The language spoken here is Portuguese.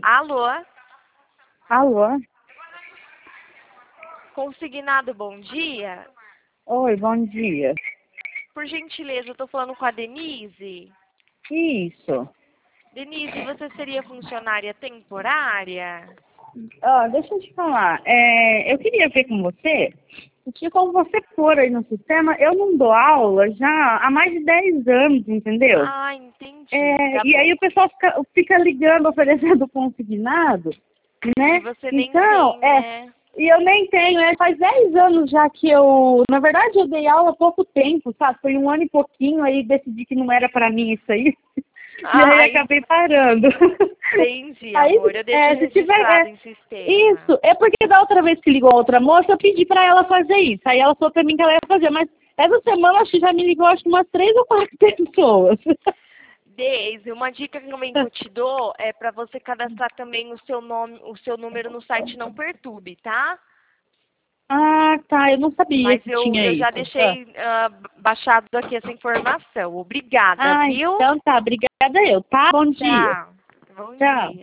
Alô? Alô? Consignado, bom dia? Oi, bom dia. Por gentileza, eu tô falando com a Denise. Isso. Denise, você seria funcionária temporária? Deixa eu te falar. Eu queria ver com você, porque como você pôr aí no sistema, eu não dou aula já há mais de 10 anos, entendeu? Ah, entendi. E aí o pessoal fica ligando, oferecendo consignado, né? E você nem Então, tem, né? e eu nem tenho, faz 10 anos já que na verdade eu dei aula há pouco tempo, sabe? Foi 1 ano e pouquinho, aí decidi que não era pra mim isso aí, e aí acabei parando. Entendi, Aí, amor. Eu deixo se tiver, registrado em sistema. isso, é porque da outra vez que ligou a outra moça, eu pedi pra ela fazer isso, aí ela falou pra mim que ela ia fazer, mas essa semana acho que já me ligou acho que umas 3 ou 4 pessoas. Deise, uma dica que também que eu te dou é para você cadastrar também o seu nome, o seu número no site Não Perturbe, tá? Ah, tá, eu não sabia Mas que eu, tinha eu já isso. deixei baixado aqui essa informação. Obrigada, viu? Então tá, obrigada eu, tá? Bom dia. Tchau. Bom Tchau. dia.